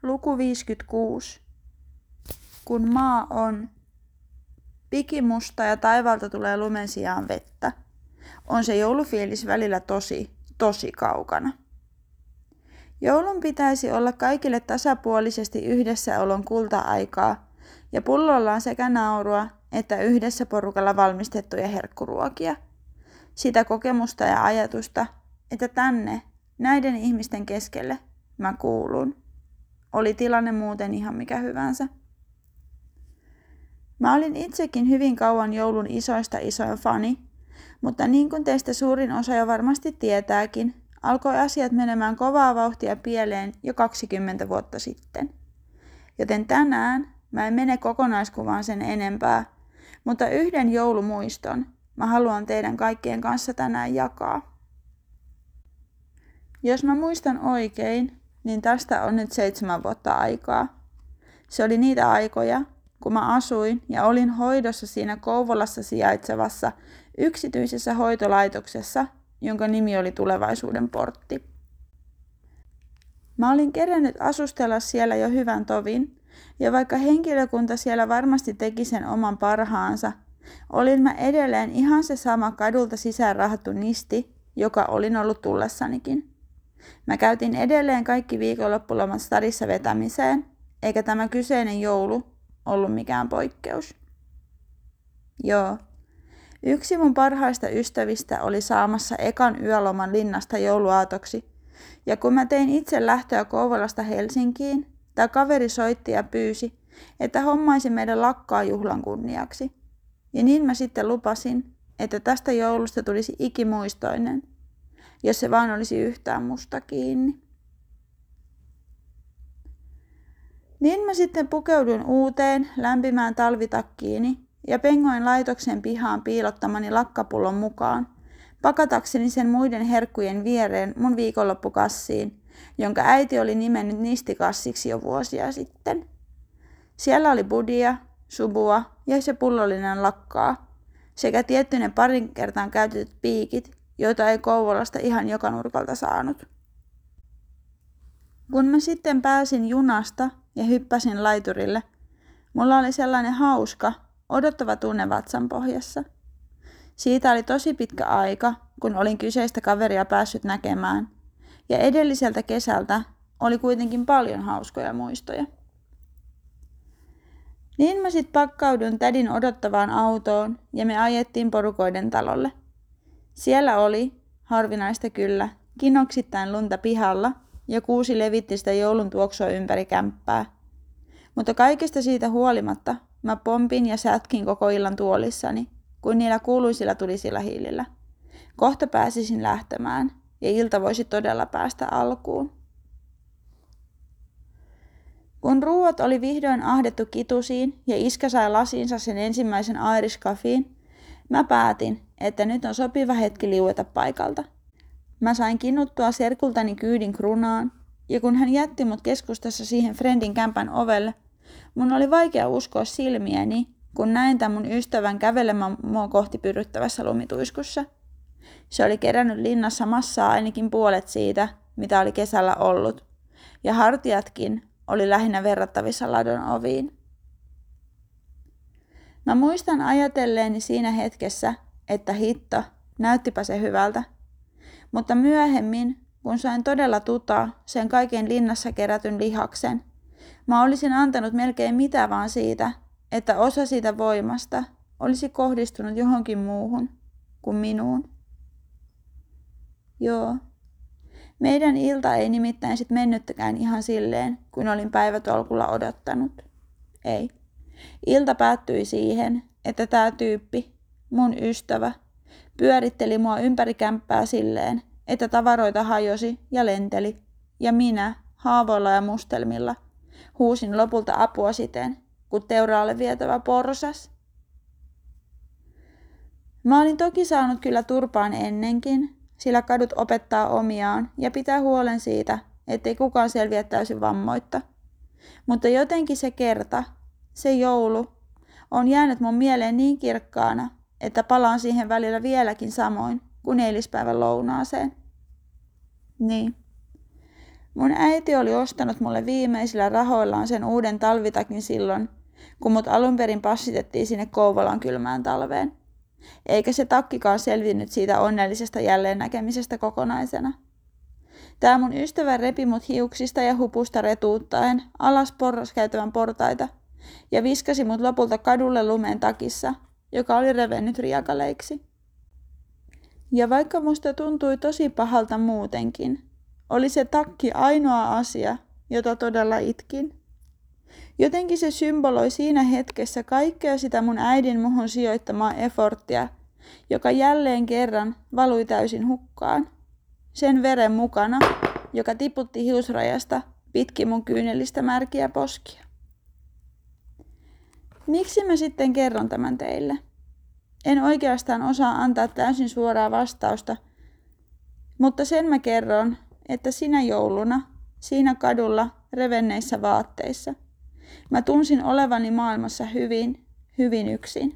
Luku 56. Kun maa on pikimusta ja taivaalta tulee lumen sijaan vettä, on se joulufiilis välillä tosi kaukana. Joulun pitäisi olla kaikille tasapuolisesti yhdessäolon kulta-aikaa ja pullolla on sekä naurua että yhdessä porukalla valmistettuja herkkuruokia. Sitä kokemusta ja ajatusta, että tänne, näiden ihmisten keskelle, mä kuulun. Oli tilanne muuten ihan mikä hyvänsä. Mä olin itsekin hyvin kauan joulun isoin fani, mutta niin kuin teistä suurin osa jo varmasti tietääkin, alkoi asiat menemään kovaa vauhtia pieleen jo 20 vuotta sitten. Joten tänään mä en mene kokonaiskuvaan sen enempää, mutta yhden joulumuiston mä haluan teidän kaikkien kanssa tänään jakaa. Jos mä muistan oikein, niin tästä on nyt 7 vuotta aikaa. Se oli niitä aikoja, kun mä asuin ja olin hoidossa siinä Kouvolassa sijaitsevassa yksityisessä hoitolaitoksessa, jonka nimi oli Tulevaisuuden portti. Mä olin kerännyt asustella siellä jo hyvän tovin, ja vaikka henkilökunta siellä varmasti teki sen oman parhaansa, olin mä edelleen ihan se sama kadulta sisään rahattu nisti, joka olin ollut tullessanikin. Mä käytin edelleen kaikki viikonloppulomat stadissa vetämiseen, eikä tämä kyseinen joulu ollut mikään poikkeus. Joo. Yksi mun parhaista ystävistä oli saamassa ekan yöloman linnasta jouluaatoksi, ja kun mä tein itse lähtöä Kouvolasta Helsinkiin, tää kaveri soitti ja pyysi, että hommaisin meidän lakkaa juhlan kunniaksi. Ja niin mä sitten lupasin, että tästä joulusta tulisi ikimuistoinen, jos se vaan olisi yhtään musta kiinni. Niin mä sitten pukeuduin uuteen, lämpimään talvitakkiini ja pengoin laitoksen pihaan piilottamani lakkapullon mukaan, pakatakseni sen muiden herkkujen viereen mun viikonloppukassiin, jonka äiti oli nimennyt nistikassiksi jo vuosia sitten. Siellä oli budia, subua ja se pullollinen lakkaa, sekä tiettyinen parin kertaan käytetyt piikit, joita ei Kouvolasta ihan joka nurkalta saanut. Kun mä sitten pääsin junasta ja hyppäsin laiturille, mulla oli sellainen hauska, odottava tunne vatsan pohjassa. Siitä oli tosi pitkä aika, kun olin kyseistä kaveria päässyt näkemään, ja edelliseltä kesältä oli kuitenkin paljon hauskoja muistoja. Niin mä sit pakkaudun tädin odottavaan autoon ja me ajettiin porukoiden talolle. Siellä oli, harvinaista kyllä, kinoksittain lunta pihalla ja kuusi levitti sitä joulun tuoksua ympäri kämppää. Mutta kaikesta siitä huolimatta mä pompin ja sätkin koko illan tuolissani, kuin niillä kuuluisilla tulisilla hiilillä. Kohta pääsisin lähtemään ja ilta voisi todella päästä alkuun. Kun ruuat oli vihdoin ahdettu kitusiin ja iskä sai lasiinsa sen ensimmäisen Irish Coffeen, mä päätin, että nyt on sopiva hetki liueta paikalta. Mä sain kinnuttua serkultani kyydin krunaan, ja kun hän jätti mut keskustassa siihen friendin kämpän ovelle, mun oli vaikea uskoa silmiäni, kun näin tämän mun ystävän kävelemään mua kohti pyryttävässä lumituiskussa. Se oli kerännyt linnassa massaa ainakin puolet siitä, mitä oli kesällä ollut, ja hartiatkin oli lähinnä verrattavissa ladon oviin. Mä muistan ajatelleeni siinä hetkessä, että hitto, näyttipä se hyvältä. Mutta myöhemmin, kun sain todella tutaa sen kaiken linnassa kerätyn lihaksen, mä olisin antanut melkein mitä vaan siitä, että osa siitä voimasta olisi kohdistunut johonkin muuhun kuin minuun. Joo. Meidän ilta ei nimittäin sit mennyttäkään ihan silleen, kuin olin päivätolkulla odottanut. Ei. Ilta päättyi siihen, että tää tyyppi, mun ystävä, pyöritteli mua ympäri kämppää silleen, että tavaroita hajosi ja lenteli, ja minä, haavoilla ja mustelmilla, huusin lopulta apua siten, kun teuraalle vietävä porsas. Mä olin toki saanut kyllä turpaan ennenkin, sillä kadut opettaa omiaan ja pitää huolen siitä, ettei kukaan selviä täysin vammoitta. Mutta jotenkin se kerta, se joulu, on jäänyt mun mieleen niin kirkkaana, että palaan siihen välillä vieläkin samoin kuin eilispäivän lounaaseen. Niin. Mun äiti oli ostanut mulle viimeisillä rahoillaan sen uuden talvitakin silloin, kun mut alun perin passitettiin sinne Kouvolan kylmään talveen. Eikä se takkikaan selvinnyt siitä onnellisesta jälleen näkemisestä kokonaisena. Tää mun ystävä repi mut hiuksista ja hupusta retuuttaen alas porraskäytävän portaita ja viskasi mut lopulta kadulle lumeen takissa, joka oli revennyt riekaleiksi. Ja vaikka musta tuntui tosi pahalta muutenkin, oli se takki ainoa asia, jota todella itkin. Jotenkin se symboloi siinä hetkessä kaikkea sitä mun äidin muhun sijoittamaa efforttia, joka jälleen kerran valui täysin hukkaan. Sen veren mukana, joka tiputti hiusrajasta pitkin mun kyynelistä märkiä poskia. Miksi mä sitten kerron tämän teille? En oikeastaan osaa antaa täysin suoraa vastausta, mutta sen mä kerron, että sinä jouluna, siinä kadulla revenneissä vaatteissa, mä tunsin olevani maailmassa hyvin, hyvin yksin.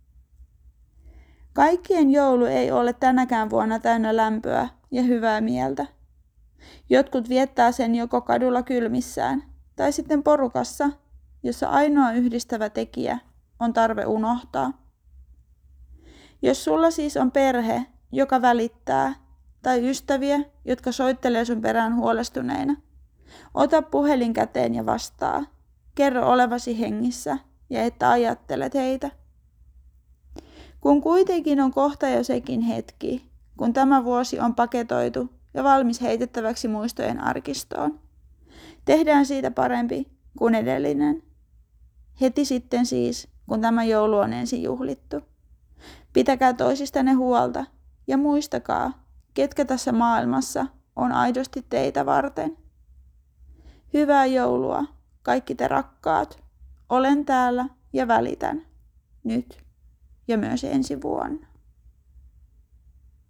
Kaikkien joulu ei ole tänäkään vuonna täynnä lämpöä ja hyvää mieltä. Jotkut viettää sen joko kadulla kylmissään tai sitten porukassa, jossa ainoa yhdistävä tekijä on tarve unohtaa. Jos sulla siis on perhe, joka välittää, tai ystäviä, jotka soittelee sun perään huolestuneina, ota puhelin käteen ja vastaa. Kerro olevasi hengissä ja että ajattelet heitä. Kun kuitenkin on kohta jo sekin hetki, kun tämä vuosi on paketoitu ja valmis heitettäväksi muistojen arkistoon, tehdään siitä parempi kuin edellinen. Heti sitten siis, kun tämä joulu on ensin juhlittu. Pitäkää toisistanne huolta ja muistakaa, ketkä tässä maailmassa on aidosti teitä varten. Hyvää joulua, kaikki te rakkaat. Olen täällä ja välitän. Nyt ja myös ensi vuonna.